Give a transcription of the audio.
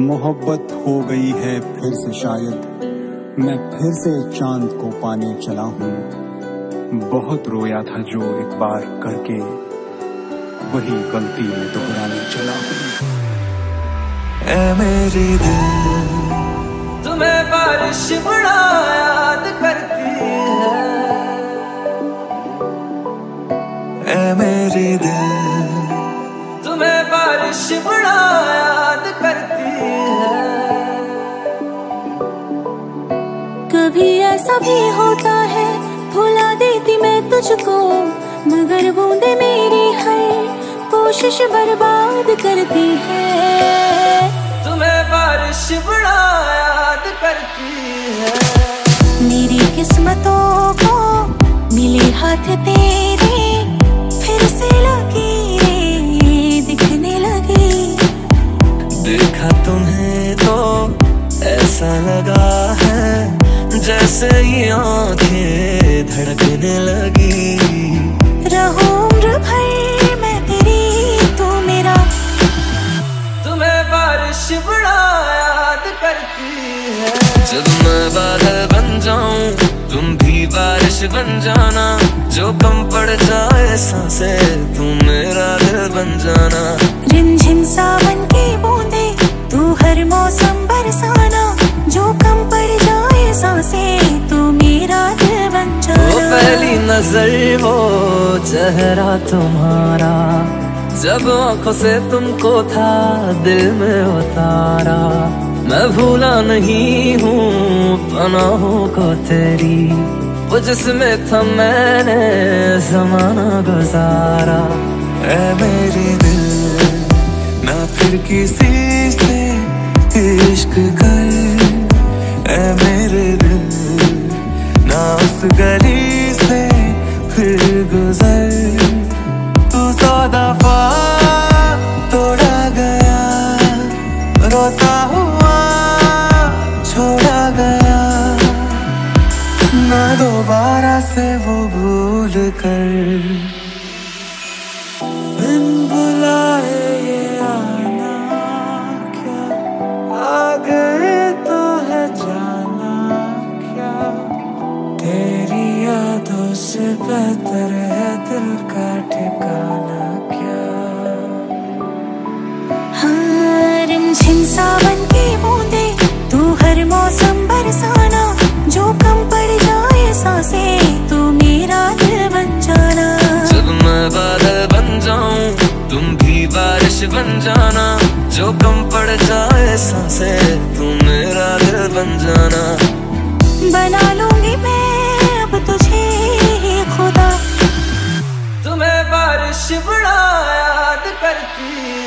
मोहब्बत हो गई है फिर से शायद, मैं फिर से चांद को पाने चला हूँ। बहुत रोया था जो एक बार करके, वही गलती में दोहराने चला हूँ। ऐ मेरी दिल तुम्हें बारिश बड़ा याद करती है। ऐ मेरी दिल तुम्हें बारिश बड़ा याद करती है। कभी ऐसा भी होता है भुला देती मैं तुझको, मगर बूंदे मेरी हर कोशिश बर्बाद करती है। तुम्हें बारिश बड़ा याद करती है। मेरी किस्मतों को मिले हाथ तेरे, फिर से लकीरें दिखने लगी। देखा तुम्हें तो ऐसा लगा है जैसे ये आंखें धड़कने लगी। रहूं उम्र भर मैं तेरी, तू मेरा। तुम्हें बारिश बड़ा याद करती है। जब मैं बादल बन जाऊं तुम भी बारिश बन जाना, जो कम पड़ जाए सांसें तू मेरा दिल बन जाना। रिमझिम सावन की बूंदे तू हर मौसम बरसाना, जो कम पड़ जाए सांसें तू मेरा दिल बन जाना। वो पहली नजर वो चेहरा तुम्हारा, जब आंखों से तुमको था दिल में उतारा। मैं भूला नहीं हूँ पनाहों को तेरी, वो जिसमें था मैंने ज़माना गुजारा। ऐ मेरी दिल ना फिर किसी से इश्क कर, ऐ मेरे दिल ना उस गली से फिर गुजर। तू 100 दफा तोड़ा गया, रोता हुआ छोड़ा गया, ना दोबारा से वो भूल कर। बिन बुलाए ये आना क्या, आ गए तो है जाना क्या। तेरी यादों से बेहतर है दिल का ठिकाना क्या। हाँ, रिमझिम सावन की बूंदे तू हर मौसम बरसाना, जो कम पड़ जाए सांसें तू मेरा दिल बन जाना। जब मैं बादल बन जाऊं तुम भी बारिश बन जाना, जो कम पड़ जाए सांसें तू मेरा दिल बन जाना। बना लूंगी मैं अब तुझे ही खुदा। तुम्हें बारिश बड़ा याद करती